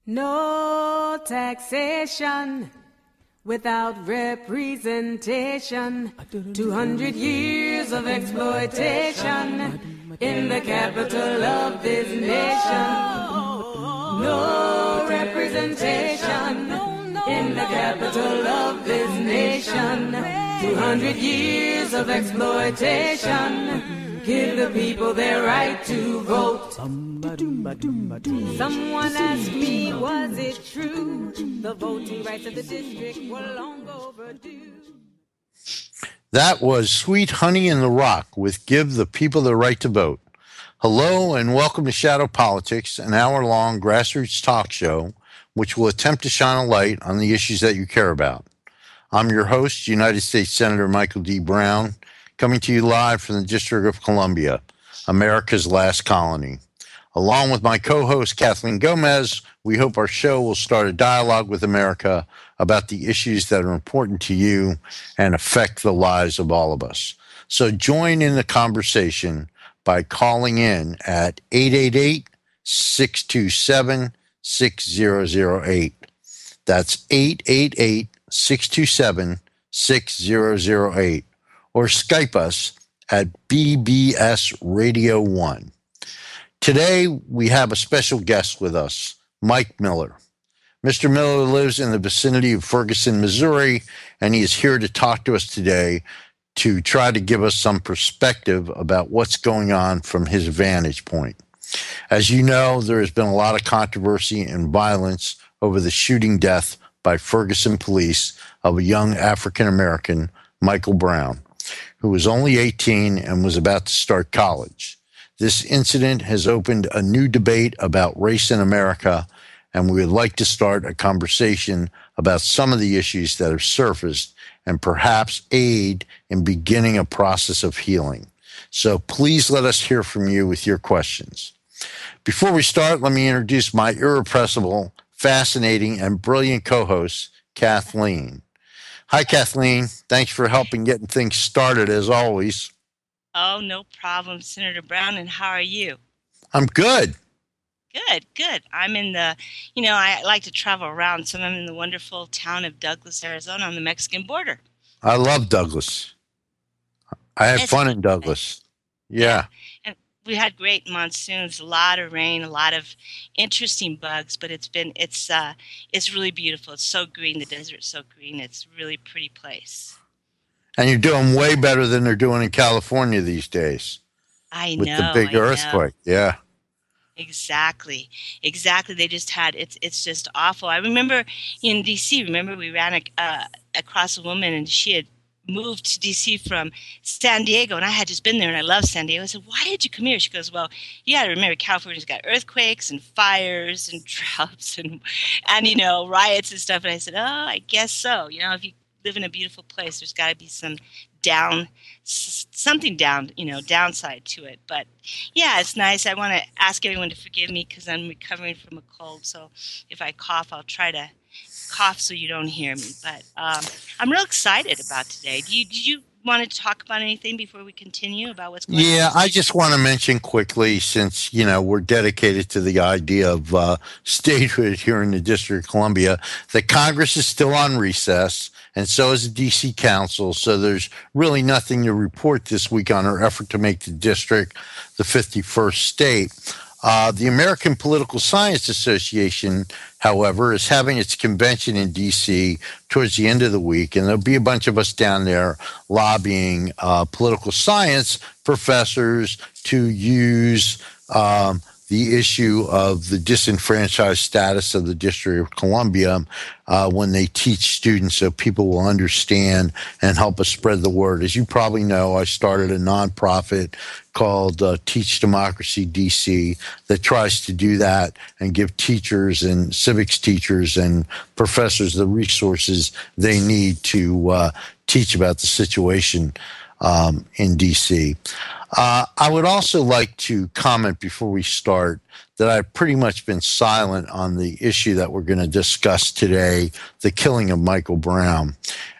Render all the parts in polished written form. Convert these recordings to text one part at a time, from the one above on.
No taxation without representation. 200 years of exploitation in the capital of this nation. No representation in the capital of this nation. 200 years of exploitation. Give the people their right to vote. Someone asked me, was it true? The voting rights of the district were long overdue. That was Sweet Honey in the Rock with Give the People the Right to Vote. Hello and welcome to Shadow Politics, an hour-long grassroots talk show which will attempt to shine a light on the issues that you care about. I'm your host, United States Senator Michael D. Brown, coming to you live from the District of Columbia, America's last colony. Along with my co-host, Kathleen Gomez, we hope our show will start a dialogue with America about the issues that are important to you and affect the lives of all of us. So join in the conversation by calling in at 888-627-6008. That's 888-627-6008. Or Skype us at BBS Radio 1. Today, we have a special guest with us, Mike Miller. Mr. Miller lives in the vicinity of Ferguson, Missouri, and he is here to talk to us today to try to give us some perspective about what's going on from his vantage point. As you know, there has been a lot of controversy and violence over the shooting death by Ferguson police of a young African-American, Michael Brown, who was only 18 and was about to start college. This incident has opened a new debate about race in America, and we would like to start a conversation about some of the issues that have surfaced and perhaps aid in beginning a process of healing. So please let us hear from you with your questions. Before we start, let me introduce my irrepressible, fascinating, and brilliant co-host, Kathleen. Hi, Kathleen. Thanks for helping getting things started, as always. Oh, no problem, Senator Brown. And how are you? I'm good. Good. I'm in the, I like to travel around, so I'm in the wonderful town of Douglas, Arizona, on the Mexican border. I love Douglas. I had fun in Douglas. Yeah. And we had great monsoons, a lot of rain, a lot of interesting bugs, but it's really beautiful. It's so green. The desert's so green. It's a really pretty place. And you're doing way better than they're doing in California these days. I know. With the big earthquake. Yeah. Exactly. They just had, it's just awful. I remember in D.C., we ran across a woman and she had moved to D.C. from San Diego, and I had just been there, and I love San Diego. I said, why did you come here? She goes, well, you got to remember, California's got earthquakes and fires and droughts and riots and stuff. And I said, oh, I guess so. If you live in a beautiful place, there's got to be some downside to it. But yeah, it's nice. I want to ask everyone to forgive me because I'm recovering from a cold. So if I cough, I'll try to cough so you don't hear me. But I'm real excited about today. Did you want to talk about anything before we continue about what's going on? Yeah, I just want to mention quickly, since, we're dedicated to the idea of statehood here in the District of Columbia, that Congress is still on recess, and so is the D.C. Council. So there's really nothing to report this week on our effort to make the district the 51st state. The American Political Science Association, however, is having its convention in D.C. towards the end of the week, and there'll be a bunch of us down there lobbying political science professors to use the issue of the disenfranchised status of the District of Columbia when they teach students, so people will understand and help us spread the word. As you probably know, I started a nonprofit called Teach Democracy DC that tries to do that and give teachers and civics teachers and professors the resources they need to teach about the situation in DC. I would also like to comment before we start that I've pretty much been silent on the issue that we're going to discuss today, the killing of Michael Brown.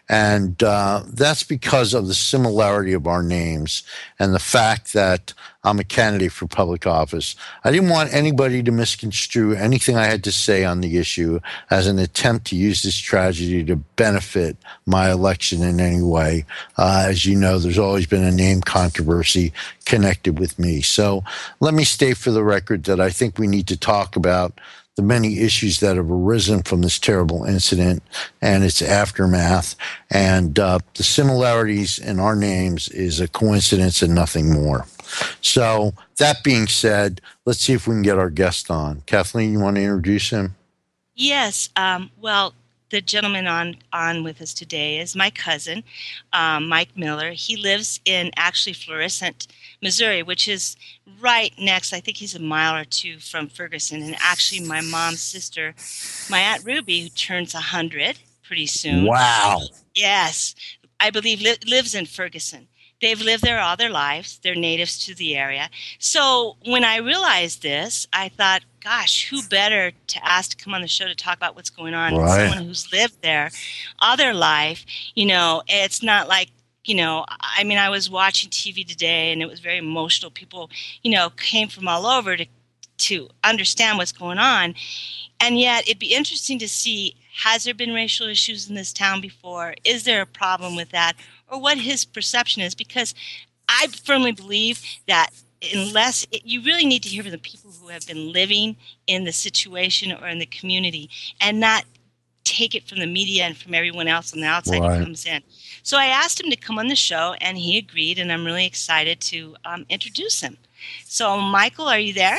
And that's because of the similarity of our names and the fact that I'm a candidate for public office. I didn't want anybody to misconstrue anything I had to say on the issue as an attempt to use this tragedy to benefit my election in any way. As you know, there's always been a name controversy connected with me. So let me state for the record that I think we need to talk about the many issues that have arisen from this terrible incident and its aftermath. And the similarities in our names is a coincidence and nothing more. So that being said, let's see if we can get our guest on. Kathleen, you want to introduce him? Yes. Well, the gentleman on with us today is my cousin, Mike Miller. He lives in actually Florissant, Missouri, which is right next. I think he's a mile or two from Ferguson. And actually, my mom's sister, my Aunt Ruby, who turns 100 pretty soon. Wow. Yes. I believe lives in Ferguson. They've lived there all their lives. They're natives to the area. So when I realized this, I thought, gosh, who better to ask to come on the show to talk about what's going on? Right. Someone who's lived there all their life. You know, it's not like, you know, I mean, I was watching TV today and it was very emotional. People, you know, came from all over to understand what's going on. And yet it'd be interesting to see, has there been racial issues in this town before? Is there a problem with that? Or what his perception is? Because I firmly believe that unless you really need to hear from the people who have been living in the situation or in the community and not take it from the media and from everyone else on the outside who comes in. So I asked him to come on the show, and he agreed, and I'm really excited to introduce him. So, Michael, are you there?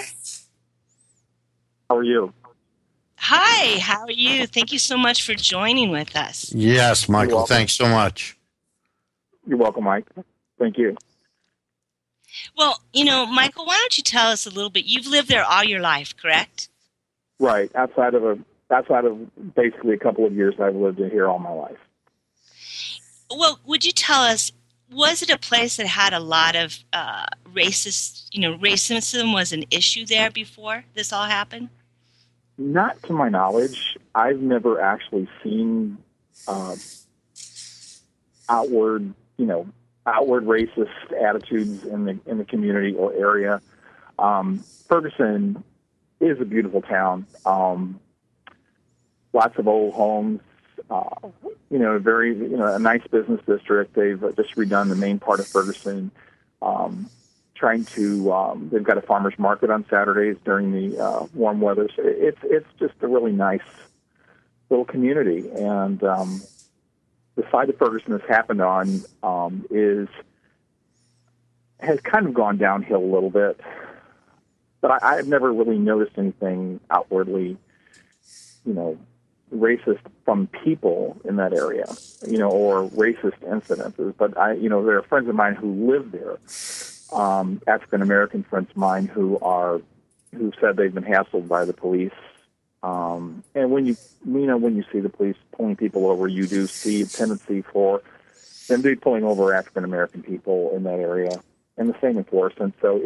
How are you? Hi, how are you? Thank you so much for joining with us. Yes, Michael, thanks so much. You're welcome, Mike. Thank you. Well, you know, Michael, why don't you tell us a little bit? You've lived there all your life, correct? Right. Outside of basically a couple of years, I've lived in here all my life. Well, would you tell us, was it a place that had a lot of racism was an issue there before this all happened? Not to my knowledge. I've never actually seen outward racist attitudes in the community or area. Ferguson is a beautiful town. Lots of old homes. A nice business district. They've just redone the main part of Ferguson. They've got a farmer's market on Saturdays during the warm weather. So it's just a really nice little community. And the side of Ferguson this happened on has kind of gone downhill a little bit. But I've never really noticed anything outwardly, racist from people in that area, or racist incidences. But there are friends of mine who live there, African American friends of mine who said they've been hassled by the police. And when you see the police pulling people over, you do see a tendency for them to be pulling over African American people in that area, and the same in Florissant. So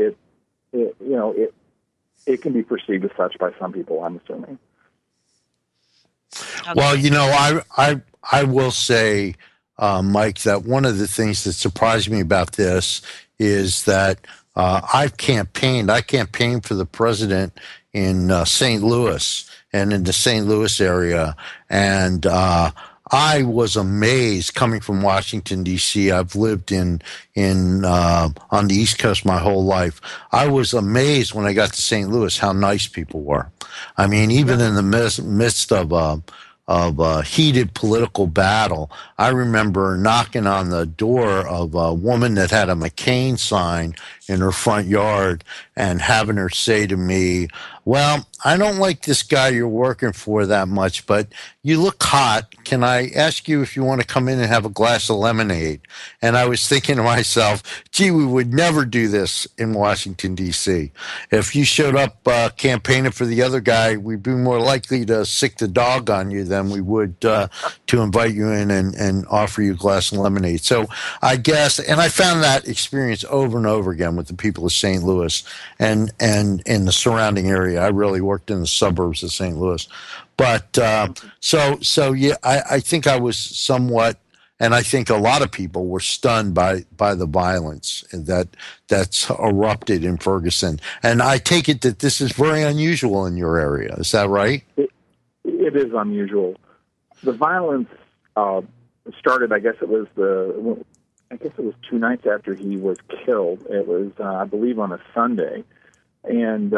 it can be perceived as such by some people, I'm assuming. Okay. Well, I will say, Mike, that one of the things that surprised me about this is that I campaigned for the president in St. Louis and in the St. Louis area. And I was amazed coming from Washington, D.C. I've lived on the East Coast my whole life. I was amazed when I got to St. Louis how nice people were. I mean, even in the midst of a heated political battle, I remember knocking on the door of a woman that had a McCain sign in her front yard and having her say to me, "Well, I don't like this guy you're working for that much, but you look hot. Can I ask you if you want to come in and have a glass of lemonade?" And I was thinking to myself, gee, we would never do this in Washington, D.C. If you showed up campaigning for the other guy, we'd be more likely to sick the dog on you than we would to invite you in and offer you a glass of lemonade. So I guess, and I found that experience over and over again with the people of St. Louis and in the surrounding area. I really worked in the suburbs of St. Louis. But so yeah, I think I was somewhat And I think a lot of people were stunned by the violence that's erupted in Ferguson. And I take it that this is very unusual in your area. Is that right? It is unusual. The violence started. I guess it was 2 nights after he was killed. It was, I believe, on a Sunday, and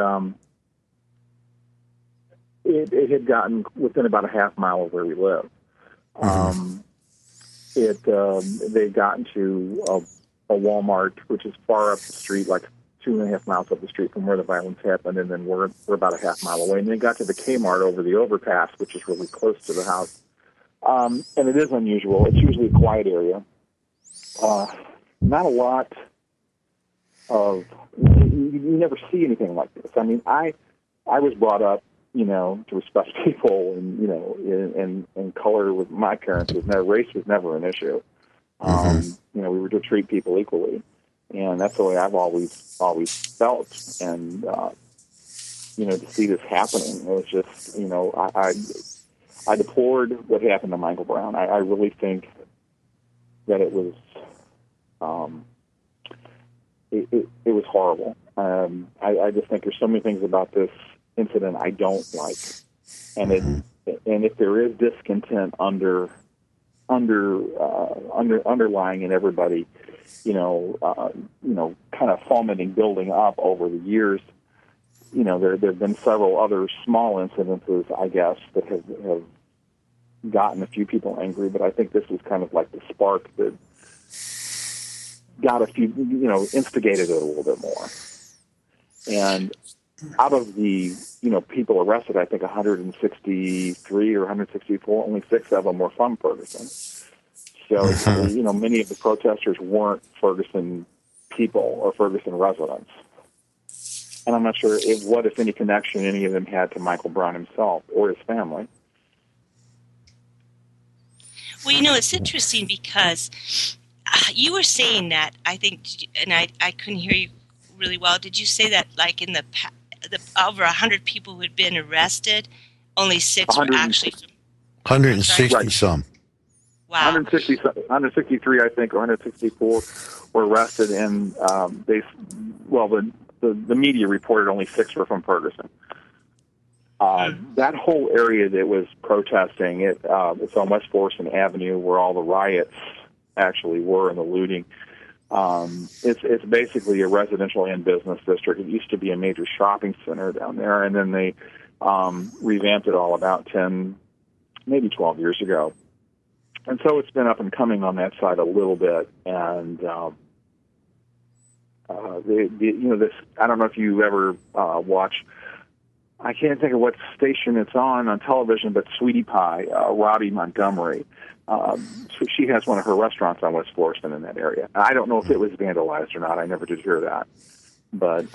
it had gotten within about a half mile of where we live. They'd gotten to a Walmart, which is far up the street, like 2.5 miles up the street from where the violence happened, and then we're about a half mile away. And they got to the Kmart over the overpass, which is really close to the house. And it is unusual. It's usually a quiet area. Not a lot of, you never see anything like this. I mean, I was brought up, to respect people, and and color with my parents race was never an issue. We were to treat people equally, and that's the way I've always felt. And to see this happening, it was just, I deplored what happened to Michael Brown. I really think that it was it was horrible. I just think there's so many things about this incident I don't like, and if there is discontent underlying in everybody, kind of fomenting, building up over the years. There have been several other small incidences, I guess, that have gotten a few people angry, but I think this was kind of like the spark that got a few, instigated it a little bit more. And out of the, people arrested, I think 163 or 164, only 6 of them were from Ferguson. So, many of the protesters weren't Ferguson people or Ferguson residents. And I'm not sure what, if any, connection any of them had to Michael Brown himself or his family. Well, it's interesting because you were saying that, I think, and I couldn't hear you really well. Did you say that, like, in the over 100 people who had been arrested, only 6 were actually from... 160 right. some. Wow. 163, I think, or 164 were arrested, and the media reported only 6 were from Ferguson. That whole area that was protesting, it's on West Florissant Avenue, where all the riots actually were and the looting. It's basically a residential and business district. It used to be a major shopping center down there, and then they revamped it all about 10, maybe 12 years ago. And so it's been up and coming on that side a little bit. And this, I don't know if you ever watch. I can't think of what station it's on television, but Sweetie Pie, Robbie Montgomery. So she has one of her restaurants on West Florissant in that area. I don't know if it was vandalized or not. I never did hear that, but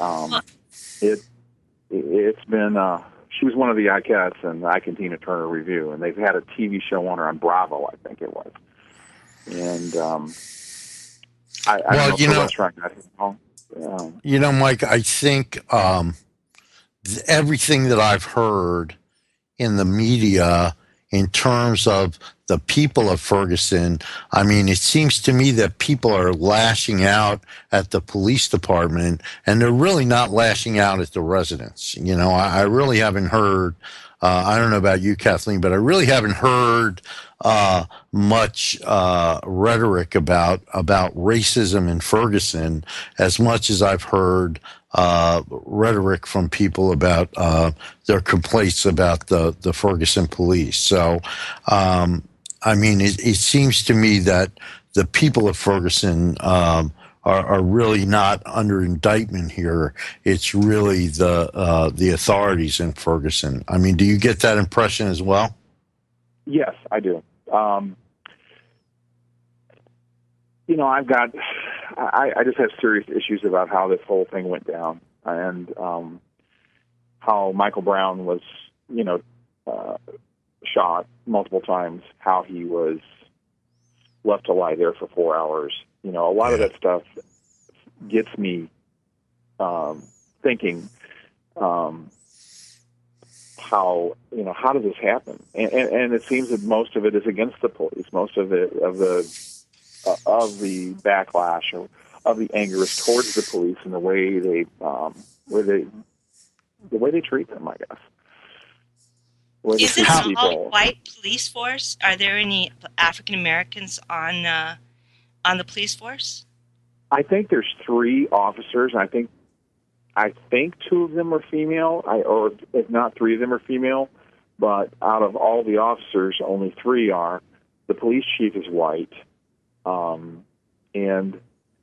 it's been. She was one of the Ikettes in the Ike and Tina Turner Review, and they've had a TV show on her on Bravo, I think it was. And I don't know if the restaurant got hit wrong. Mike, I think everything that I've heard in the media in terms of the people of Ferguson, I mean, it seems to me that people are lashing out at the police department, and they're really not lashing out at the residents. I really haven't heard, I don't know about you, Kathleen, but I really haven't heard much rhetoric about racism in Ferguson as much as I've heard rhetoric from people about their complaints about the Ferguson police. So, I mean, it seems to me that the people of Ferguson are really not under indictment here. It's really the authorities in Ferguson. I mean, do you get that impression as well? Yes, I do. I just have serious issues about how this whole thing went down, and how Michael Brown was, shot multiple times, how he was left to lie there for 4 hours. A lot of that stuff gets me thinking, how how does this happen? And it seems that most of it is against the police. Most of it of the backlash or of the anger is towards the police and the way they treat them, I guess. Is it an all-white police force? Are there any African Americans on the police force? I think there's 3 officers, and I think 2 of them are female, or if not 3 of them are female. But out of all the officers, only 3 are. The police chief is white, and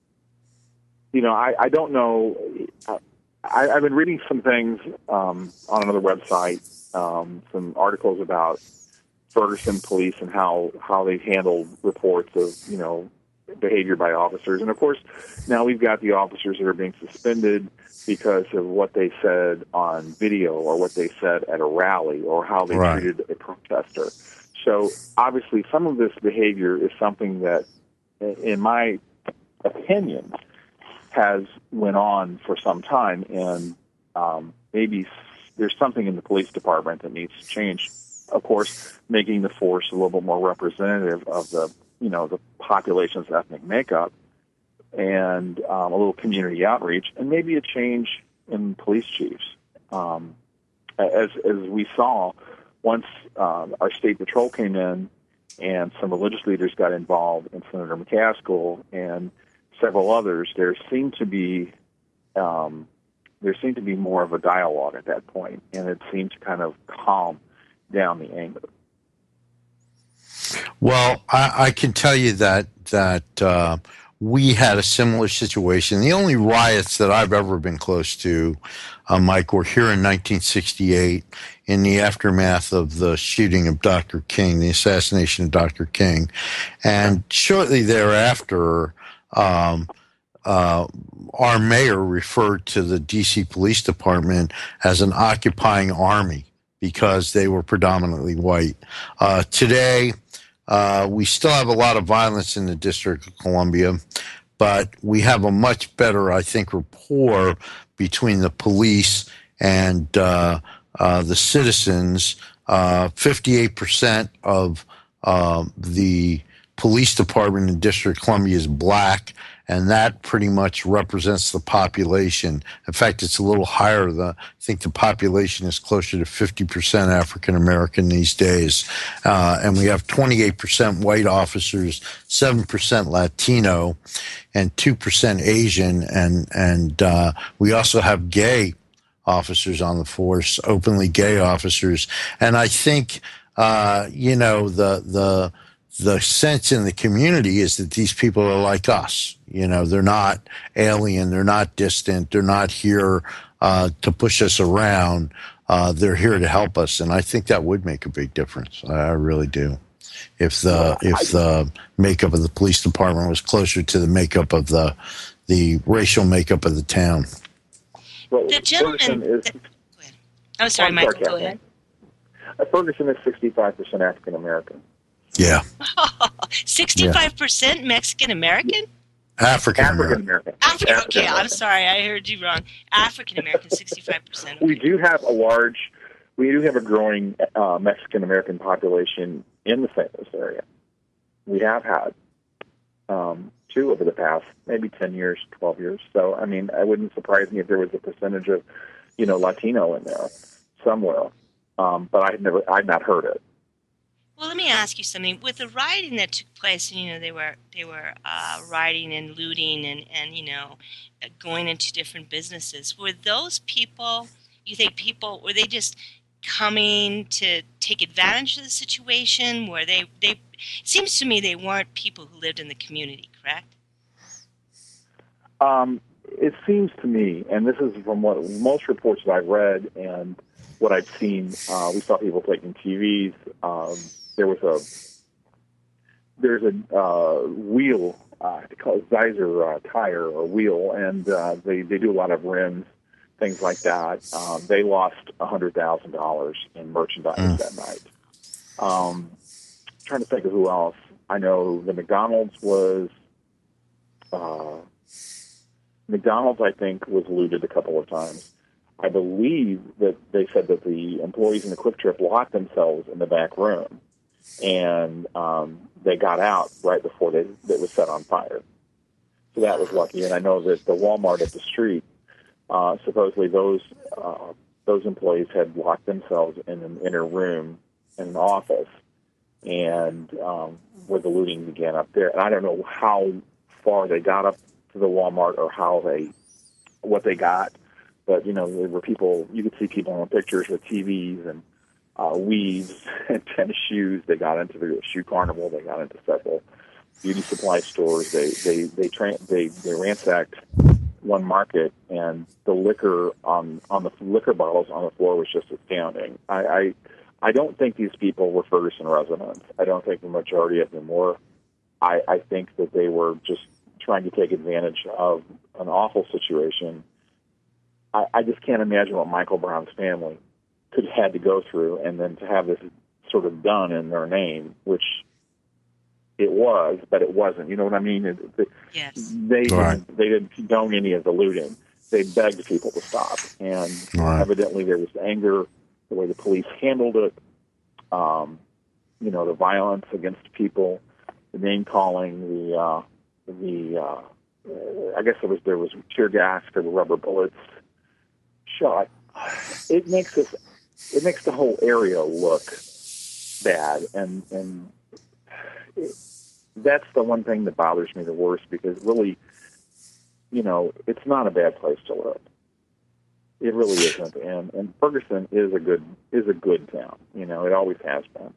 I don't know. I've been reading some things on another website, some articles about Ferguson police and how they've handled reports of behavior by officers. And of course, now we've got the officers that are being suspended because of what they said on video or what they said at a rally or how they treated a protester. So obviously some of this behavior is something that, in my opinion, has went on for some time, and maybe there's something in the police department that needs to change. Of course, making the force a little bit more representative of the population's ethnic makeup, and a little community outreach, and maybe a change in police chiefs. As we saw, once our state patrol came in and some religious leaders got involved, and Senator McCaskill and several others, there seemed to be more of a dialogue at that point, and it seemed to kind of calm down the anger. Well, I can tell you that we had a similar situation. The only riots that I've ever been close to, Mike, were here in 1968 in the aftermath of the shooting of Dr. King, the assassination of Dr. King. And shortly thereafter, our mayor referred to the D.C. Police Department as an occupying army because they were predominantly white. Today, we still have a lot of violence in the District of Columbia, but we have a much better, I think, rapport between the police and the citizens. 58% of the police department in District of Columbia is black, and that pretty much represents the population. In fact, it's a little higher. I think the population is closer to 50% African American these days. And we have 28% white officers, 7% Latino, and 2% Asian. And we also have gay officers on the force, openly gay officers. And I think, the sense in the community is that these people are like us. They're not alien. They're not distant. They're not here to push us around. They're here to help us. And I think that would make a big difference. I really do. If the makeup of the police department was closer to the makeup of the racial makeup of the town. Well, the gentleman. Oh, sorry, Michael. Go ahead. Ferguson is 65% African American. Yeah. 65% Mexican American? African American. Okay, I'm sorry, I heard you wrong. African American, 65%. Okay. We do have a growing Mexican American population in the St. Louis area. We have had 2 over the past maybe 10 years, 12 years. So, I mean, it wouldn't surprise me if there was a percentage of, Latino in there somewhere. But I'd not heard it. Well, let me ask you something. With the rioting that took place, and they were rioting and looting and going into different businesses. Were those people? You think were they just coming to take advantage of the situation? Were they? It seems to me they weren't people who lived in the community, correct? It seems to me, and this is from what most reports that I've read and what I've seen. We saw people taking TVs. There's a wheel, they call it Zeiser tire or wheel, and they do a lot of rims, things like that. They lost $100,000 in merchandise that night. Trying to think of who else. I know the McDonald's I think, was looted a couple of times. I believe that they said that the employees in the Quick Trip locked themselves in the back room, and they got out right before it was set on fire. So that was lucky. And I know that the Walmart up the street, supposedly those employees had locked themselves in an inner room in an office, and where the looting began up there. And I don't know how far they got up to the Walmart or what they got, but there were people. You could see people in pictures with TVs and weaves and tennis shoes. They got into the shoe carnival. They got into several beauty supply stores. They ransacked one market, and the liquor on the liquor bottles on the floor was just astounding. I don't think these people were Ferguson residents. I don't think the majority of them were. I think that they were just trying to take advantage of an awful situation. I just can't imagine what Michael Brown's family could have had to go through, and then to have this sort of done in their name, which it was, but it wasn't. You know what I mean? Yes. They didn't condone any of the looting. They begged people to stop, and evidently there was anger the way the police handled it. The violence against people, the name calling, I guess there was tear gas, there were rubber bullets shot. It makes the whole area look bad, and that's the one thing that bothers me the worst, because really, it's not a bad place to live. It really isn't, and Ferguson is a good town. It always has been.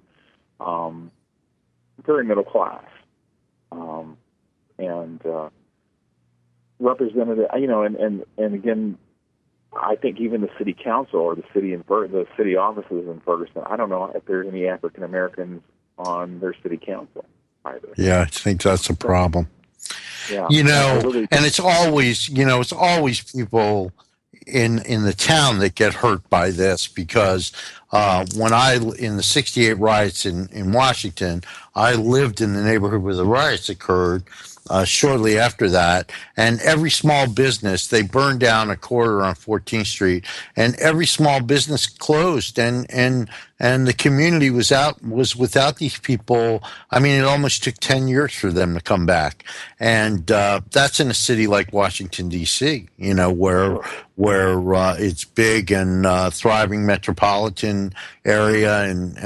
Very middle class, and representative. And again, I think even the city council or the city offices in Ferguson, I don't know if there's any African Americans on their city council either. Yeah, I think that's a problem. Yeah. And it's always people in the town that get hurt by this, because when in the 68 riots in Washington, I lived in the neighborhood where the riots occurred. Shortly after that, and every small business, they burned down a quarter on 14th Street, and every small business closed, and the community was without these people. I mean, it almost took 10 years for them to come back, and that's in a city like Washington D.C., where it's big and thriving metropolitan area,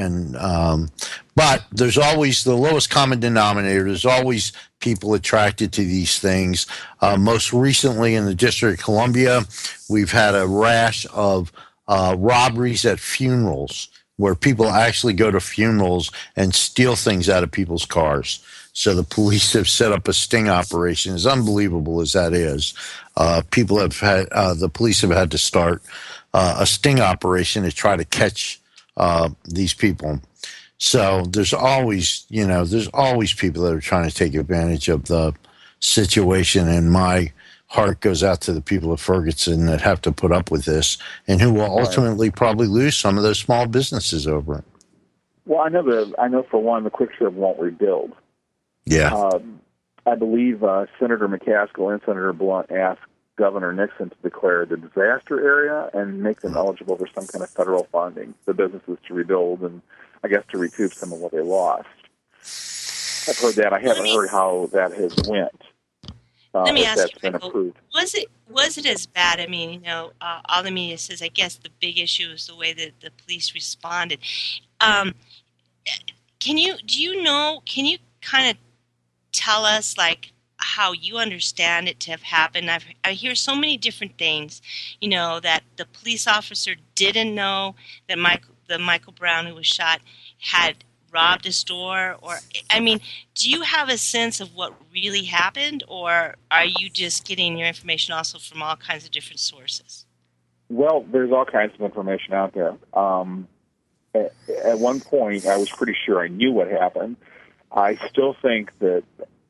but there's always the lowest common denominator. There's always people attracted to these things. Most recently in the District of Columbia, we've had a rash of robberies at funerals, where people actually go to funerals and steal things out of people's cars. So the police have set up a sting operation. As unbelievable as that is, the police have had to start a sting operation to try to catch these people. So there's always people that are trying to take advantage of the situation, and my heart goes out to the people of Ferguson that have to put up with this, and who will ultimately probably lose some of those small businesses over it. Well, I know for one, the Quick Trip won't rebuild. Yeah. I believe Senator McCaskill and Senator Blunt asked Governor Nixon to declare the disaster area and make them eligible for some kind of federal funding for businesses to rebuild and, I guess, to recoup some of what they lost. I've heard that. I haven't heard how that has went. Let me ask you, Michael, was it as bad? I mean, all the media says, I guess the big issue is the way that the police responded. Can you kind of tell us, like, how you understand it to have happened? I hear so many different things, that the police officer didn't know that Michael Brown, who was shot, had robbed a store, or, I mean, do you have a sense of what really happened, or are you just getting your information also from all kinds of different sources? Well, there's all kinds of information out there. At one point, I was pretty sure I knew what happened. I still think that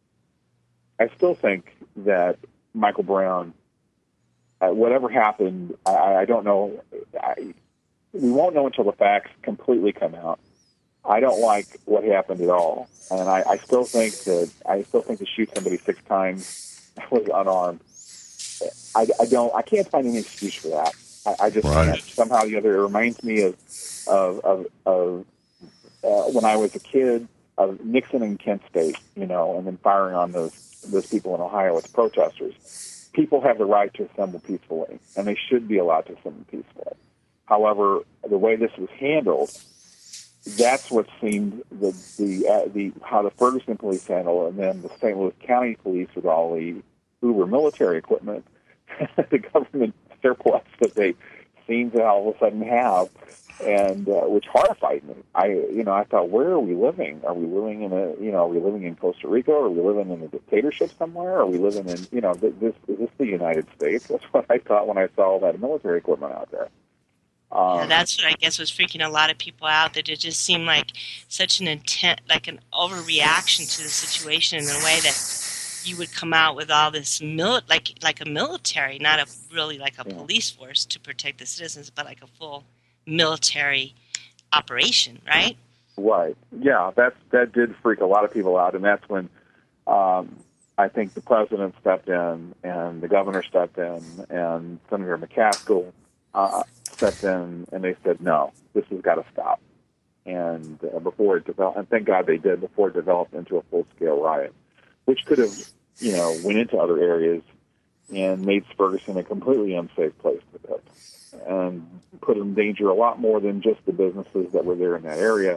Michael Brown, whatever happened, I don't know. We won't know until the facts completely come out. I don't like what happened at all, and I still think to shoot somebody 6 times was unarmed. I can't find any excuse for that. I just somehow or the other, it reminds me of when I was a kid, of Nixon and Kent State, and then firing on those people in Ohio as protesters. People have the right to assemble peacefully, and they should be allowed to assemble peacefully. However, the way this was handled, that's what seemed how the Ferguson police handled, and then the St. Louis County police with all the Uber military equipment, the government surplus that they seem to all of a sudden have, and which horrified me. I thought, where are we living? Are we living are we living in Costa Rica? Are we living in a dictatorship somewhere? Are we living in, is this the United States? That's what I thought when I saw all that military equipment out there. That's what I guess was freaking a lot of people out, that it just seemed like such an like an overreaction to the situation in a way that you would come out with all this like a military, not really like a police force to protect the citizens, but like a full military operation, right? Right. Yeah, that did freak a lot of people out, and that's when I think the president stepped in, and the governor stepped in, and Senator McCaskill stepped in, and they said, no, this has got to stop. And before it developed, and thank God they did, before it developed into a full-scale riot, which could have, went into other areas and made Ferguson a completely unsafe place to live, and put in danger a lot more than just the businesses that were there in that area.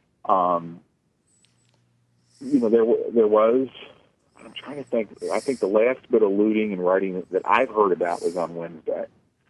There was, I'm trying to think, I think the last bit of looting and rioting that I've heard about was on Wednesday.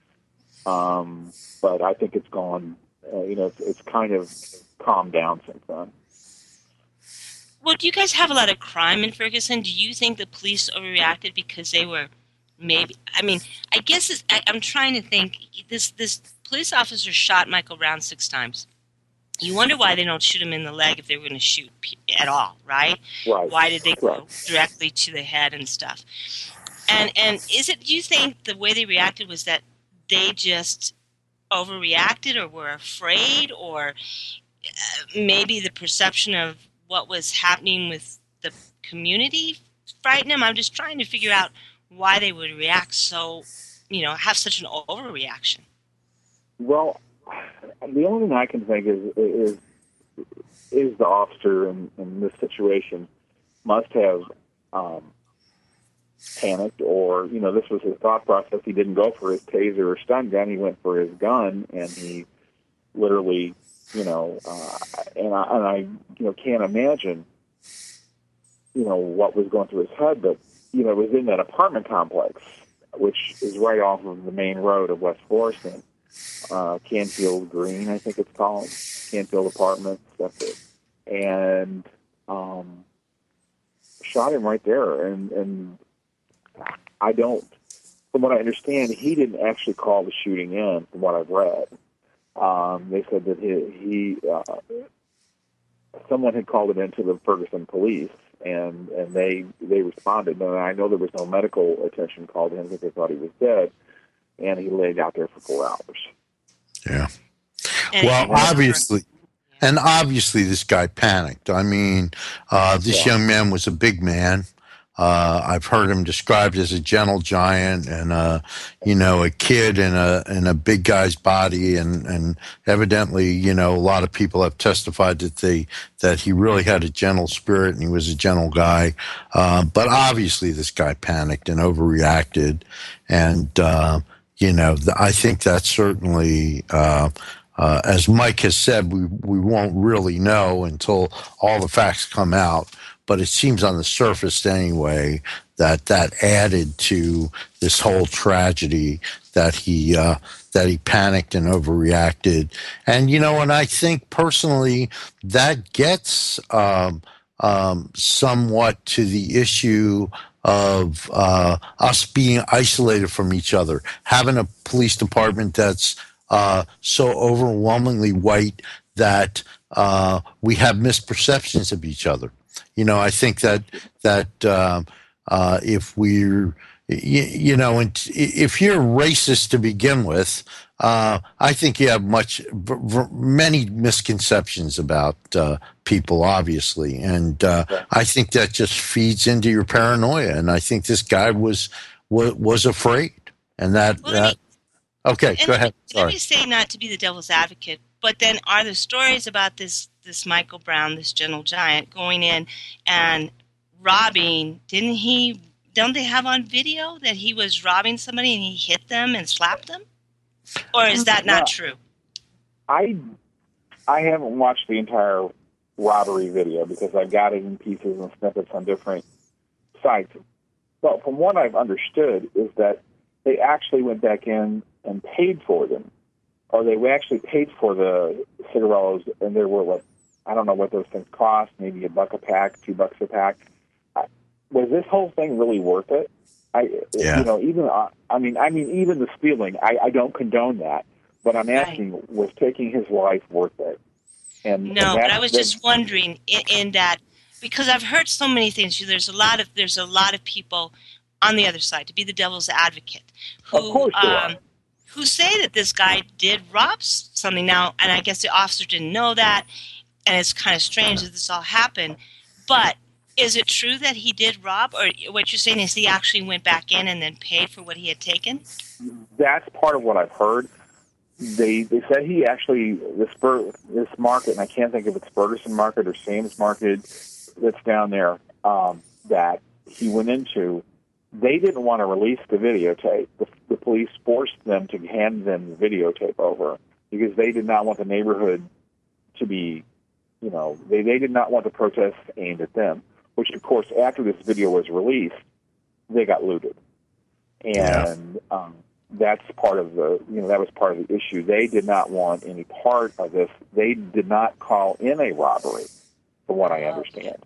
But I think it's gone, it's kind of calmed down since then. Well, do you guys have a lot of crime in Ferguson? Do you think the police overreacted because they were I guess I'm trying to think. This police officer shot Michael Brown 6 times. You wonder why they don't shoot him in the leg if they were going to shoot at all, right? Right. Why did they go directly to the head and stuff? And do you think the way they reacted was that they just overreacted or were afraid, or maybe the perception of what was happening with the community frightened them? I'm just trying to figure out why they would react so, have such an overreaction. Well, the only thing I can think is the officer in this situation must have panicked, or this was his thought process. He didn't go for his taser or stun gun. He went for his gun, and he literally, and I can't imagine, what was going through his head, but it was in that apartment complex, which is right off of the main road of West Florissant. Canfield Green, I think it's called, Canfield Apartments, that's it. And shot him right there. And I don't, from what I understand, he didn't actually call the shooting in, from what I've read. They said that he someone had called it into the Ferguson police, and they responded. And I know there was no medical attention called in because they thought he was dead, and he laid out there for 4 hours. Yeah. Well, obviously this guy panicked. I mean, this young man was a big man. I've heard him described as a gentle giant, and a kid in a big guy's body, and evidently, a lot of people have testified that he really had a gentle spirit and he was a gentle guy. But obviously this guy panicked and overreacted, and I think that's certainly, as Mike has said, we won't really know until all the facts come out. But it seems on the surface anyway that added to this whole tragedy, that he panicked and overreacted. And, and I think personally that gets somewhat to the issue of us being isolated from each other, having a police department that's so overwhelmingly white that we have misperceptions of each other. I think that if we're, if you're racist to begin with, I think you have many misconceptions about people, obviously, and I think that just feeds into your paranoia. And I think this guy was afraid, and that Okay, And go ahead. let Sorry. me say, not to be the devil's advocate, but then are there stories about this Michael Brown, this gentle giant, going in and robbing? Don't they have on video that he was robbing somebody and he hit them and slapped them? Or is that not true? I haven't watched the entire robbery video because I've got it in pieces and snippets on different sites. But from what I've understood is that they actually went back in and paid for them, or they actually paid for the cigarillos, and there were I don't know what those things cost, maybe $1 a pack, $2 a pack. Was this whole thing really worth it? Yeah. Even the stealing, I don't condone that, but I'm asking, was taking his life worth it? But I was just wondering in that, because I've heard so many things. There's a lot of people on the other side, to be the devil's advocate, who say that this guy did rob something now, and I guess the officer didn't know that, and it's kind of strange that this all happened. But is it true that he did rob, or what you're saying is he actually went back in and then paid for what he had taken? That's part of what I've heard. They said he actually, this market, and I can't think if it's Ferguson Market or Sam's Market that's down there, that he went into, they didn't want to release the videotape. The police forced them to hand them the videotape over because they did not want the neighborhood to be, they did not want the protests aimed at them, which, of course, after this video was released, they got looted. And that's part of that was part of the issue. They did not want any part of this. They did not call in a robbery, from what I understand.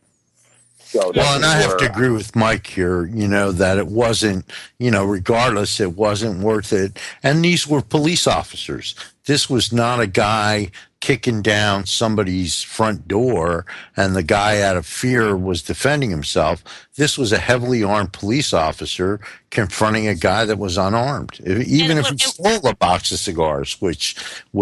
So and I have to agree with Mike here, that it wasn't, regardless, it wasn't worth it. And these were police officers. This was not a guy kicking down somebody's front door and the guy out of fear was defending himself. This was a heavily armed police officer confronting a guy that was unarmed, even if he stole a box of cigars, which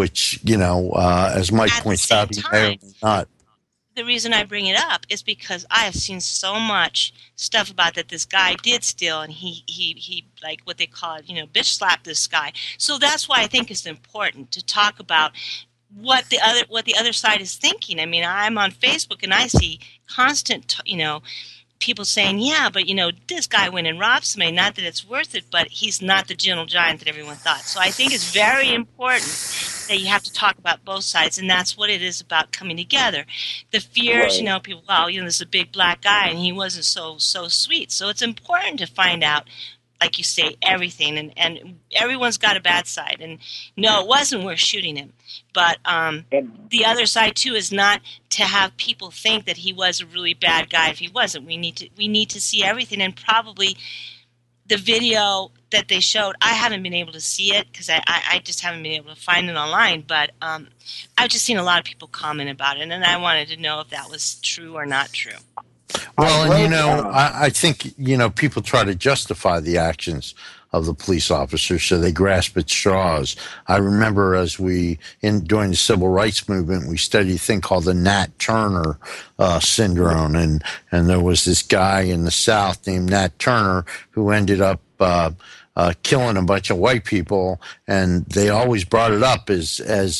as Mike points out, he may or may not. The reason I bring it up is because I have seen so much stuff about that this guy did steal, and he like what they call it, bitch slapped this guy. So that's why I think it's important to talk about what the other side is thinking. I mean, I'm on Facebook and I see constant, people saying, yeah, but this guy went and robbed somebody. Not that it's worth it, but he's not the gentle giant that everyone thought. So I think it's very important that you have to talk about both sides, and that's what it is about coming together. The fears, people, this is a big black guy, and he wasn't so sweet. So it's important to find out, like you say, everything, and everyone's got a bad side. And no, it wasn't worth shooting him. But the other side too is not to have people think that he was a really bad guy if he wasn't. We need to see everything, and probably the video that they showed, I haven't been able to see it because I just haven't been able to find it online. But I've just seen a lot of people comment about it, and I wanted to know if that was true or not true. Well, and I think people try to justify the actions of the police officers, so they grasp at straws. I remember during the civil rights movement, we studied a thing called the Nat Turner syndrome, and there was this guy in the South named Nat Turner who ended up killing a bunch of white people, and they always brought it up as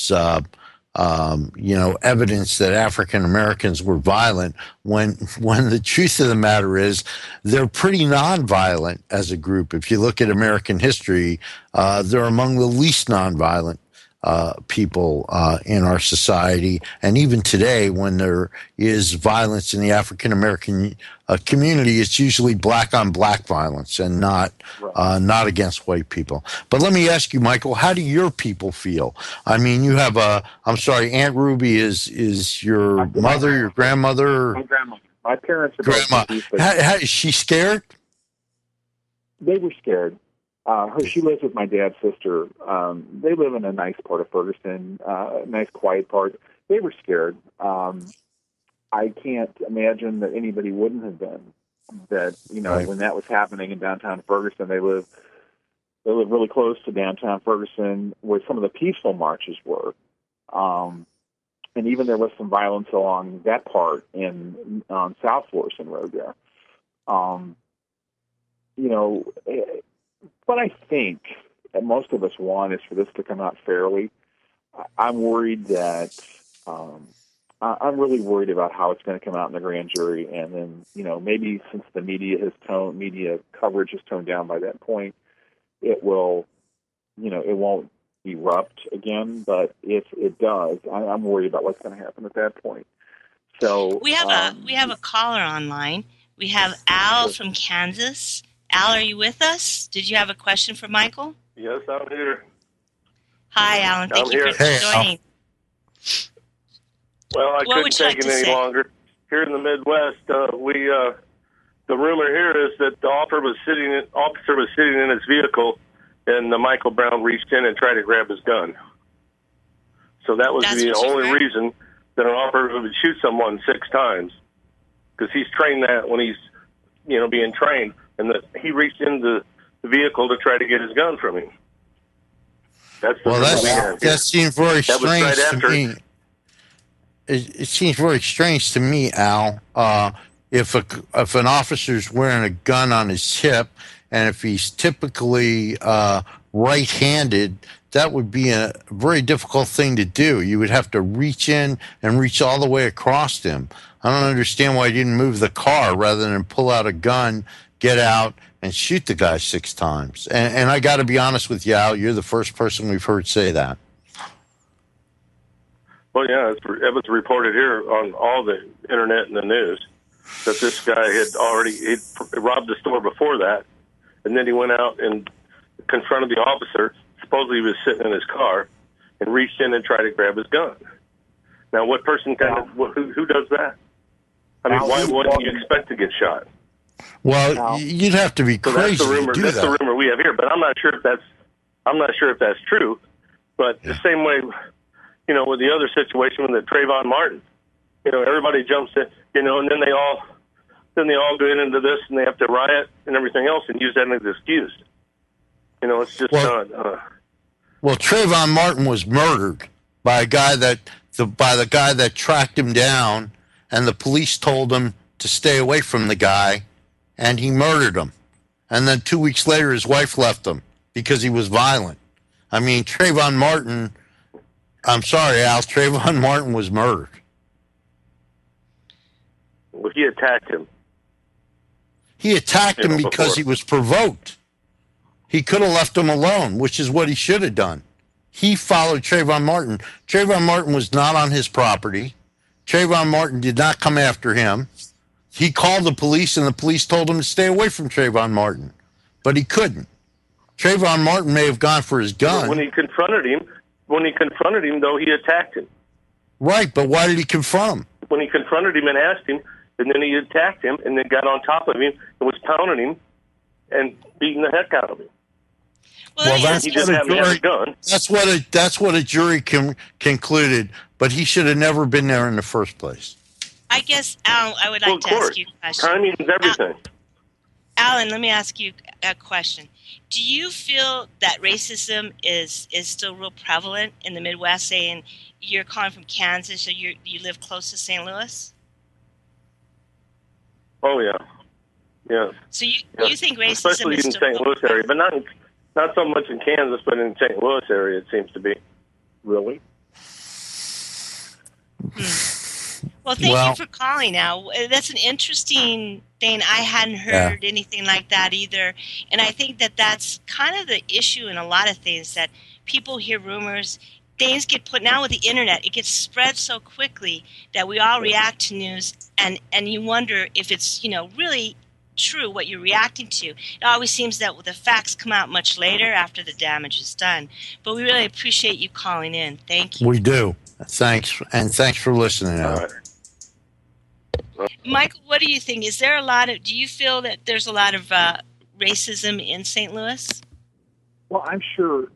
evidence that African Americans were violent, when the truth of the matter is they're pretty nonviolent as a group. If you look at American history, they're among the least nonviolent people in our society. And even today, when there is violence in the African American community, it's usually black on black violence and not against white people. But let me ask you, Michael, how do your people feel? I mean, you have Aunt Ruby is your mother, your grandmother? My grandma. My parents are grandma. Is she scared? They were scared. She lives with my dad's sister. They live in a nice part of Ferguson, a nice quiet part. They were scared. I can't imagine that anybody wouldn't have been. That when that was happening in downtown Ferguson, they live really close to downtown Ferguson, where some of the peaceful marches were. And even there was some violence along that part on South Florissant Road there. But I think most of us want is for this to come out fairly. I'm worried that I'm really worried about how it's going to come out in the grand jury, and then maybe since the media coverage has toned down by that point, it will, it won't erupt again. But if it does, I'm worried about what's going to happen at that point. So we have a caller online. We have Al from Kansas. Al, are you with us? Did you have a question for Michael? Yes, I'm here. Hi, Alan. Thank you for joining. Well, I couldn't take it any longer. Here in the Midwest, the rumor here is that the officer was sitting in his vehicle, and Michael Brown reached in and tried to grab his gun. So that was the only reason that an officer would shoot someone 6 times, because he's trained that when he's, being trained, and that he reached into the vehicle to try to get his gun from him. That seems very strange to me. It seems very strange to me, Al. If an officer's wearing a gun on his hip, and if he's typically right-handed, that would be a very difficult thing to do. You would have to reach in and reach all the way across him. I don't understand why he didn't move the car rather than pull out a gun, get out, and shoot the guy 6 times. And I got to be honest with you, Al, you're the first person we've heard say that. Well, yeah, it was reported here on all the internet and the news that this guy he'd robbed the store before that, and then he went out and confronted the officer. Supposedly he was sitting in his car and reached in and tried to grab his gun. Now, what person who does that? I mean, why wouldn't you expect to get shot? Well, you'd have to be crazy. So that's the rumor. That's the rumor we have here, but I'm not sure if that's true. But the same way, with the other situation with the Trayvon Martin, everybody jumps in, and then they all get into this and they have to riot and everything else and use that as an excuse. It's just not. Well, Trayvon Martin was murdered by the guy that tracked him down, and the police told him to stay away from the guy, and he murdered him. And then 2 weeks later, his wife left him because he was violent. I mean, Trayvon Martin. I'm sorry, Al. Trayvon Martin was murdered. Well, he attacked him. He attacked him because he was provoked. He could have left him alone, which is what he should have done. He followed Trayvon Martin. Trayvon Martin was not on his property. Trayvon Martin did not come after him. He called the police, and the police told him to stay away from Trayvon Martin. But he couldn't. Trayvon Martin may have gone for his gun. When he confronted him, though, he attacked him. Right, but why did he confront him? When he confronted him and asked him, and then he attacked him, and then got on top of him and was pounding him and beating the heck out of him. Well, he just happened to have a gun. That's what a jury concluded, but he should have never been there in the first place. I guess, Alan, I would like to ask you a question. Timing is everything. Alan, let me ask you a question. Do you feel that racism is still real prevalent in the Midwest? Saying you're calling from Kansas, so you live close to St. Louis? Oh yeah. So you think racism especially is in still St. Louis area, but not so much in Kansas, but in St. Louis area it seems to be. Really? Well, thank you for calling now. That's an interesting thing. I hadn't heard anything like that either. And I think that that's kind of the issue in a lot of things, that people hear rumors. Things get put now with the internet. It gets spread so quickly that we all react to news, and you wonder if it's really true what you're reacting to. It always seems that the facts come out much later after the damage is done. But we really appreciate you calling in. Thank you. We do. Thanks for listening. All right. Michael, what do you think? Do you feel that there's a lot of racism in St. Louis? Well, I'm sure,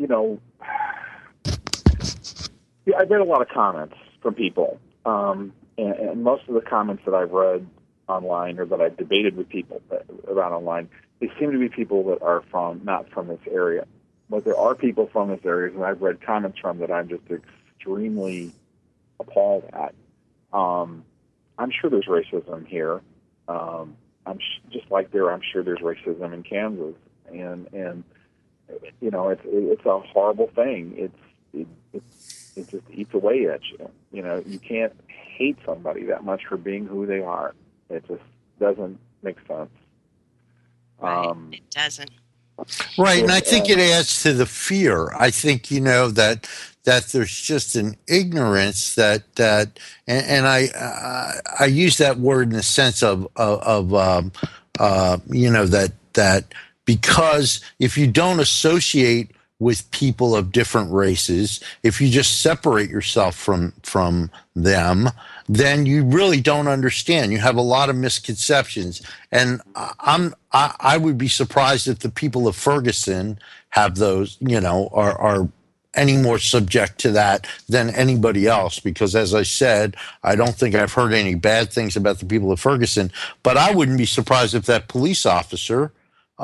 I've read a lot of comments from people, and most of the comments that I've read online or that I've debated with people around online, they seem to be people that are not from this area. But there are people from this area who I've read comments from that I'm just extremely appalled at. I'm sure there's racism here. I'm just like I'm sure there's racism in Kansas, and it's a horrible thing. It just eats away at you. You can't hate somebody that much for being who they are. It just doesn't make sense. Right. It doesn't. Right, and I think it adds to the fear. I think that there's just an ignorance that and I use that word in the sense of that because if you don't associate with people of different races, if you just separate yourself from them, then you really don't understand. You have a lot of misconceptions, and I would be surprised if the people of Ferguson have those, are any more subject to that than anybody else. Because as I said, I don't think I've heard any bad things about the people of Ferguson, but I wouldn't be surprised if that police officer,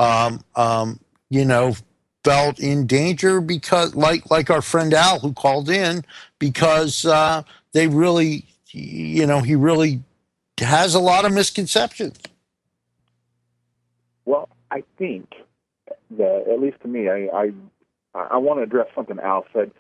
felt in danger because, like our friend Al who called in, because they really, he really has a lot of misconceptions. Well, I think that, at least to me, I want to address something Al said.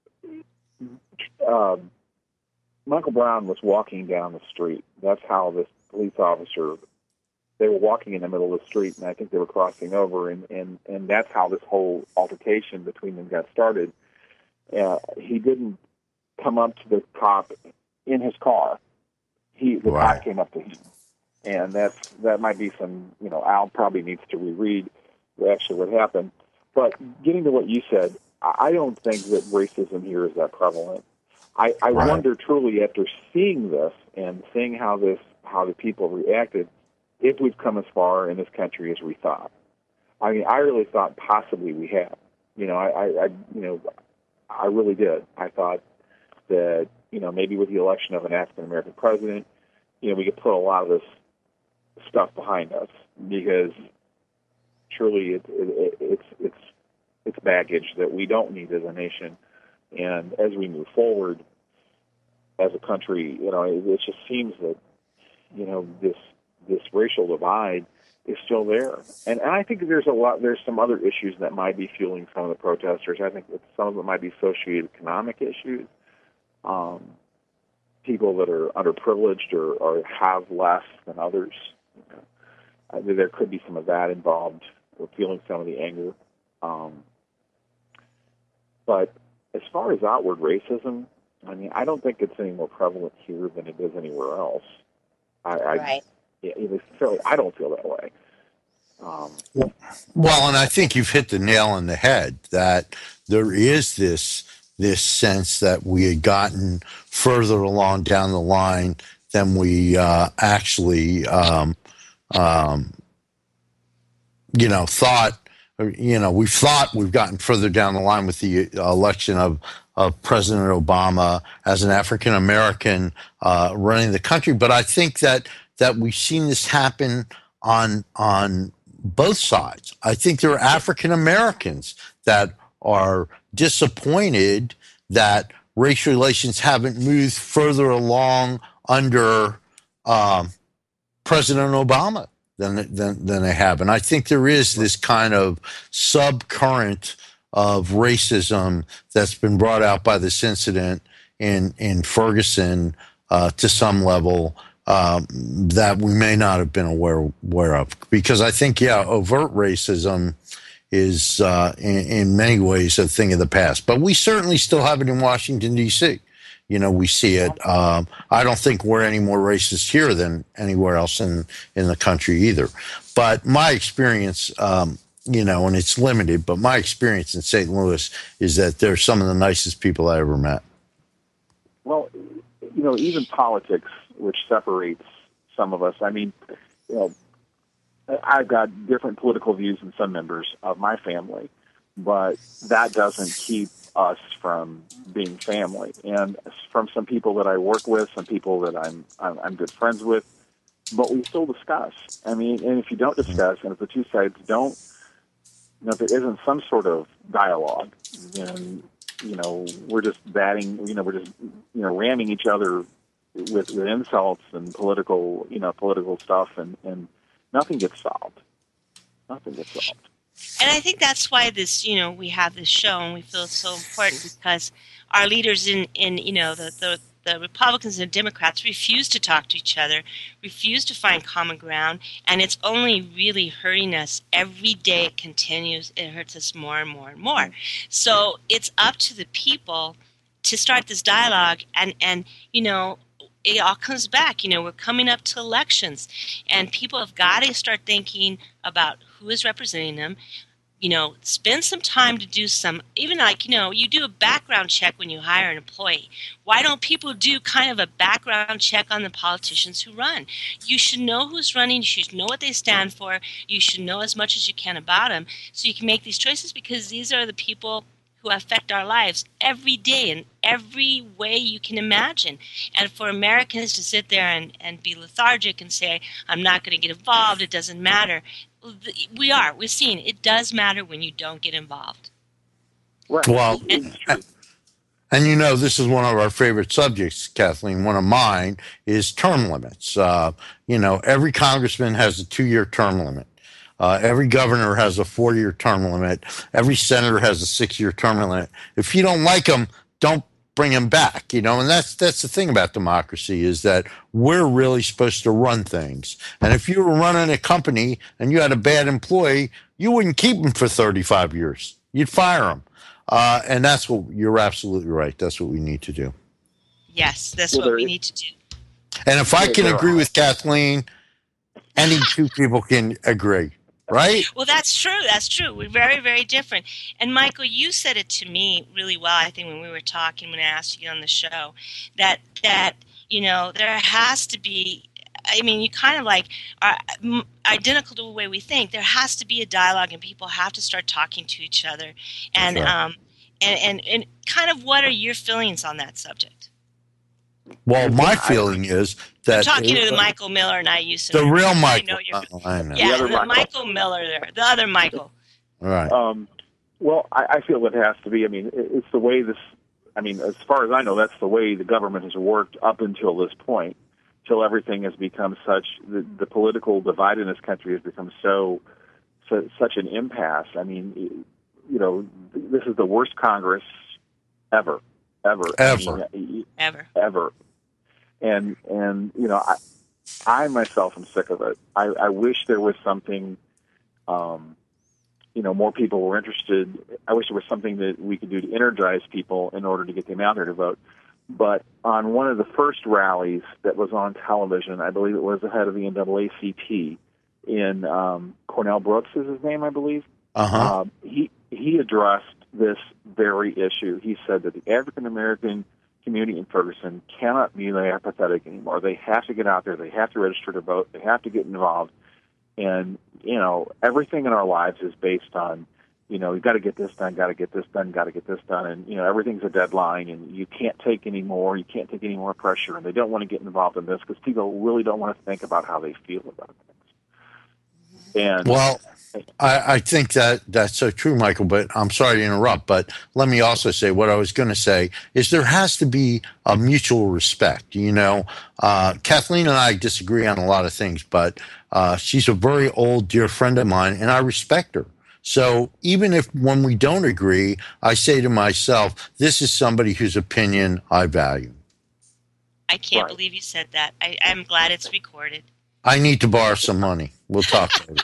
Michael Brown was walking down the street. That's how this police officer. They were walking in the middle of the street, and I think they were crossing over, and that's how this whole altercation between them got started. He didn't come up to the cop in his car. The cop came up to him, and that might be some. Al probably needs to reread actually what happened. But getting to what you said, I don't think that racism here is that prevalent. I wonder truly, after seeing this and seeing how the people reacted, if we've come as far in this country as we thought. I mean, I really thought possibly we have. I really did. I thought that, maybe with the election of an African-American president, we could put a lot of this stuff behind us, because truly it's baggage that we don't need as a nation. And as we move forward as a country, it just seems that, this racial divide is still there. And I think there's some other issues that might be fueling some of the protesters. I think that some of it might be socioeconomic issues. People that are underprivileged or have less than others. There could be some of that involved with feeling some of the anger. But as far as outward racism, I mean, I don't think it's any more prevalent here than it is anywhere else. Right. I don't feel that way. Well, and I think you've hit the nail on the head that there is this sense that we had gotten further along down the line than we actually, thought. We thought we've gotten further down the line with the election of President Obama as an African American running the country, but I think that we've seen this happen on both sides. I think there are African Americans that are disappointed that race relations haven't moved further along under President Obama than they have. And I think there is this kind of subcurrent of racism that's been brought out by this incident in Ferguson to some level that we may not have been aware of. Because I think, overt racism is in many ways a thing of the past. But we certainly still have it in Washington, D.C. We see it. I don't think we're any more racist here than anywhere else in the country either. But my experience, and it's limited, but my experience in St. Louis is that they're some of the nicest people I ever met. Well, even politics, which separates some of us. I mean, I've got different political views than some members of my family, but that doesn't keep us from being family. And from some people that I work with, some people that I'm good friends with, but we still discuss. I mean, and if you don't discuss, and if the two sides don't, if there isn't some sort of dialogue, then we're just ramming each other with insults and political stuff, and nothing gets solved. Nothing gets solved. And I think that's why this, we have this show and we feel it's so important because our leaders in the Republicans and Democrats refuse to talk to each other, refuse to find common ground, and it's only really hurting us every day. It continues. It hurts us more and more and more. So it's up to the people to start this dialogue, and it all comes back. We're coming up to elections, and people have got to start thinking about who is representing them. Spend some time to do even you do a background check when you hire an employee. Why don't people do kind of a background check on the politicians who run? You should know who's running. You should know what they stand for. You should know as much as you can about them so you can make these choices, because these are the people who affect our lives every day in every way you can imagine. And for Americans to sit there and be lethargic and say, I'm not going to get involved, it doesn't matter. We're seeing it does matter when you don't get involved. Right. Well, and this is one of our favorite subjects, Kathleen. One of mine is term limits. Every congressman has a 2-year term limit. Every governor has a 4-year term limit. Every senator has a 6-year term limit. If you don't like them, don't bring them back. And that's the thing about democracy, is that we're really supposed to run things. And if you were running a company and you had a bad employee, you wouldn't keep them for 35 years. You'd fire them. And that's what you're absolutely right. That's what we need to do. Yes, that's what we need to do. And if I can agree with Kathleen, any two people can agree. Right? Well, that's true. That's true. We're very, very different. And Michael, you said it to me really well, I think, when we were talking, when I asked you on the show, that there has to be, you kind of are identical to the way we think. There has to be a dialogue, and people have to start talking to each other. And right. and kind of, what are your feelings on that subject? Well, my feeling is that I'm talking to the Michael Miller, and I used to the real Michael. I know. Yeah, the Michael Miller there, the other Michael. All right. Well, I feel it has to be. It's the way this. As far as I know, that's the way the government has worked up until this point, till everything has become such. The political divide in this country has become such an impasse. This is the worst Congress ever. Ever. And I myself am sick of it. I wish there was something, more people were interested. I wish there was something that we could do to energize people in order to get them out there to vote. But on one of the first rallies that was on television, I believe it was the head of the NAACP in Cornell Brooks is his name, I believe. Uh-huh. He addressed this very issue. He said that the African American community in Ferguson cannot be apathetic anymore. They have to get out there. They have to register to vote. They have to get involved. And, everything in our lives is based on, you've got to get this done, got to get this done, got to get this done. And, everything's a deadline, and you can't take any more. You can't take any more pressure. And they don't want to get involved in this because people really don't want to think about how they feel about things. And well, I think that's so true, Michael, but I'm sorry to interrupt. But let me also say, what I was going to say is there has to be a mutual respect. Kathleen and I disagree on a lot of things, but she's a very old, dear friend of mine, and I respect her. So even if when we don't agree, I say to myself, this is somebody whose opinion I value. I can't believe you said that. I'm glad it's recorded. I need to borrow some money. We'll talk later.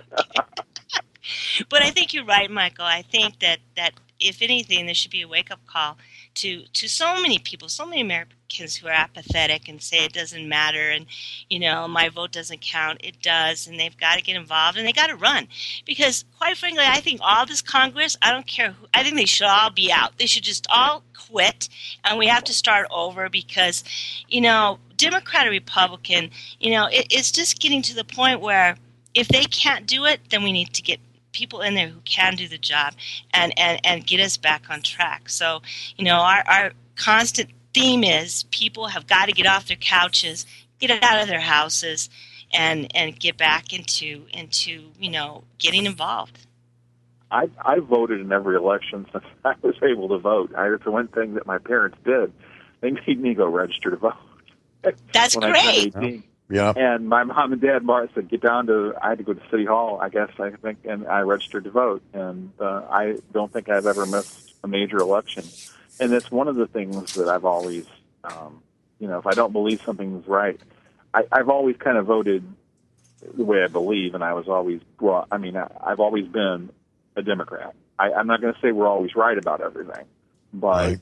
But I think you're right, Michael. I think that if anything, there should be a wake-up call to so many people, so many Americans who are apathetic and say it doesn't matter and, my vote doesn't count. It does, and they've got to get involved, and they got to run. Because, quite frankly, I think all this Congress, I don't care who, I think they should all be out. They should just all quit, and we have to start over because, Democrat or Republican, it's just getting to the point where if they can't do it, then we need to get people in there who can do the job and get us back on track. So, our constant theme is people have got to get off their couches, get out of their houses, and get back into getting involved. I voted in every election since I was able to vote. It's the one thing that my parents did. They made me go register to vote. That's great. Yeah. And my mom and dad, Martin, said, I had to go to City Hall, I think, and I registered to vote. And I don't think I've ever missed a major election. And it's one of the things that I've always, if I don't believe something's right, I've always kind of voted the way I believe, and I've always been a Democrat. I'm not going to say we're always right about everything, but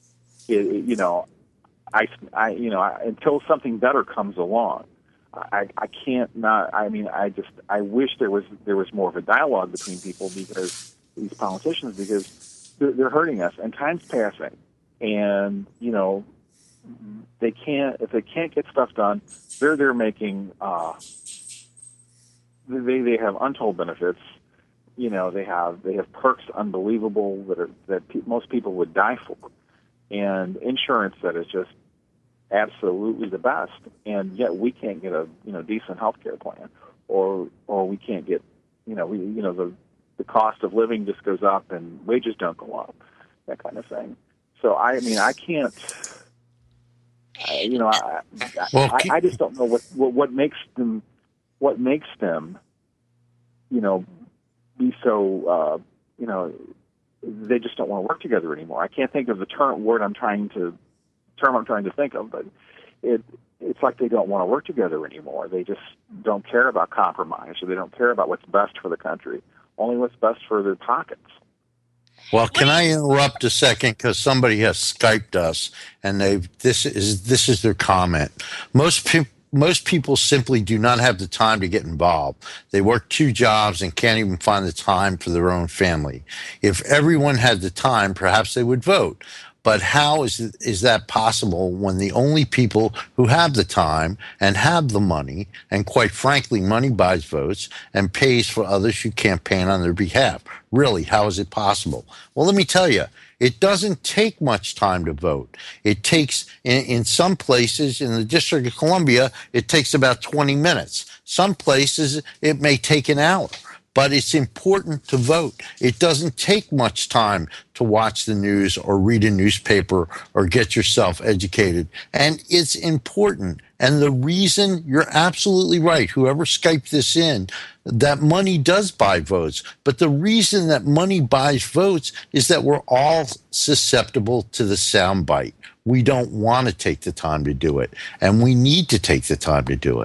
until something better comes along, I can't not. I mean, I wish there was more of a dialogue between people, because these politicians, because they're hurting us, and time's passing, and if they can't get stuff done, they're making they have untold benefits. They have perks unbelievable that most people would die for, and insurance that is just absolutely the best. And yet we can't get a decent health care plan, or we can't get the cost of living just goes up and wages don't go up, that kind of thing. So I can't. I just don't know what makes them be so they just don't want to work together anymore. I can't think of the term I'm trying to think of, but it's like they don't want to work together anymore. They just don't care about compromise, or they don't care about what's best for the country, only what's best for their pockets. Well, can I interrupt a second, because somebody has Skyped us, and this is their comment. Most people simply do not have the time to get involved. They work 2 jobs and can't even find the time for their own family. If everyone had the time, perhaps they would vote. But how is that possible when the only people who have the time and have the money, and quite frankly, money buys votes and pays for others who campaign on their behalf? Really, how is it possible? Well, let me tell you, it doesn't take much time to vote. It takes, in some places, in the District of Columbia, it takes about 20 minutes. Some places, it may take an hour. But it's important to vote. It doesn't take much time to watch the news or read a newspaper or get yourself educated. And it's important. And the reason, you're absolutely right, whoever Skyped this in, that money does buy votes. But the reason that money buys votes is that we're all susceptible to the soundbite. We don't want to take the time to do it. And we need to take the time to do it.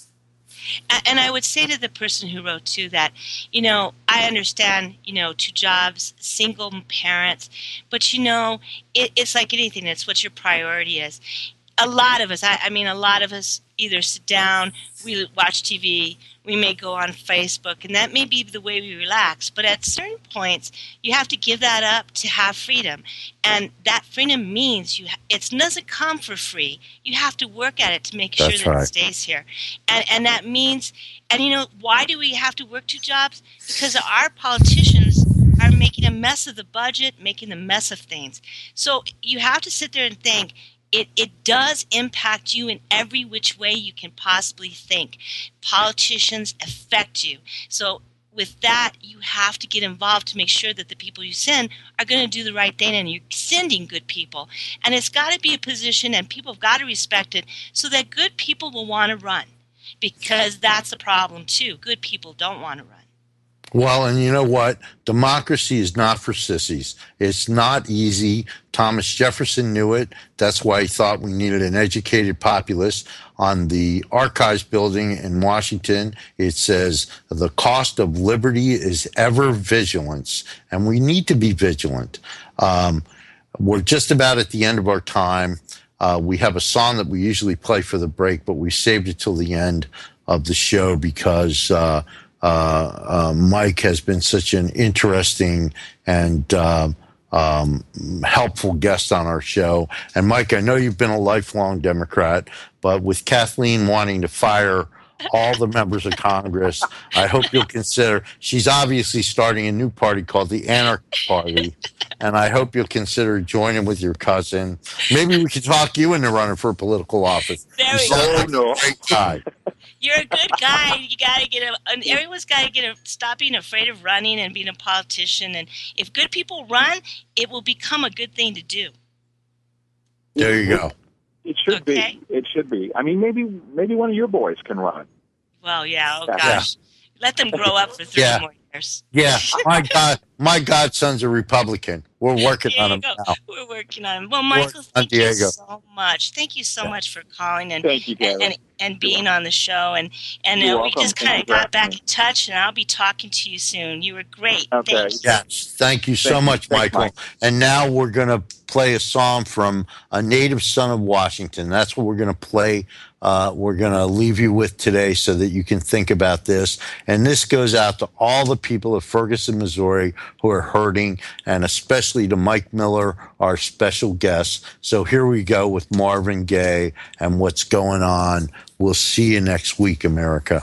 And I would say to the person who wrote too that, I understand, 2 jobs, single parents, but it's like anything. It's what your priority is. A lot of us, a lot of us either sit down, we watch TV, we may go on Facebook, and that may be the way we relax. But at certain points, you have to give that up to have freedom. And that freedom means it doesn't come for free. You have to work at it to make sure that it stays here. And that means, why do we have to work 2 jobs? Because our politicians are making a mess of the budget, making a mess of things. So you have to sit there and think, it does impact you in every which way you can possibly think. Politicians affect you. So with that, you have to get involved to make sure that the people you send are going to do the right thing, and you're sending good people. And it's got to be a position, and people have got to respect it, so that good people will want to run, because that's a problem too. Good people don't want to run. Well, and you know what? Democracy is not for sissies. It's not easy. Thomas Jefferson knew it. That's why he thought we needed an educated populace. On the Archives building in Washington, it says the cost of liberty is ever vigilance, and we need to be vigilant. We're just about at the end of our time. We have a song that we usually play for the break, but we saved it till the end of the show because Mike has been such an interesting and helpful guest on our show. And Mike, I know you've been a lifelong Democrat, but with Kathleen wanting to fire all the members of Congress, I hope you'll consider, she's obviously starting a new party called the Anarchy Party, and I hope you'll consider joining with your cousin. Maybe we could talk you into running for political office. There we go. Great guy. You're a good guy. You got to everyone's got to stop being afraid of running and being a politician. And if good people run, it will become a good thing to do. There you go. It should be. It should be. I mean, maybe one of your boys can run. Well, yeah. Oh gosh, let them grow up for 3 more years. Yeah, my godson's a Republican. We're working on him now. We're working on him. Well, Michael, thank you so much. Thank you so much for calling and being on the show. And we just kind of got back in touch, and I'll be talking to you soon. You were great. Okay. Thank you. Yes, thank you so much, Michael. Mike. And now we're going to play a song from A Native Son of Washington. That's what we're going to play. We're going to leave you with today so that you can think about this. And this goes out to all the people of Ferguson, Missouri who are hurting, and especially to Mike Miller, our special guest. So here we go with Marvin Gaye and What's Going On. We'll see you next week, America.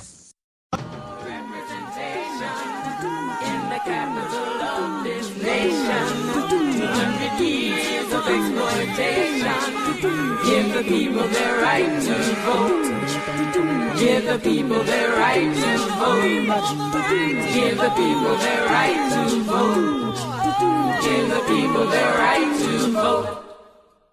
Give the people their right to vote. Give the people their right to vote. Give the people their right to vote. Give the people their right to vote.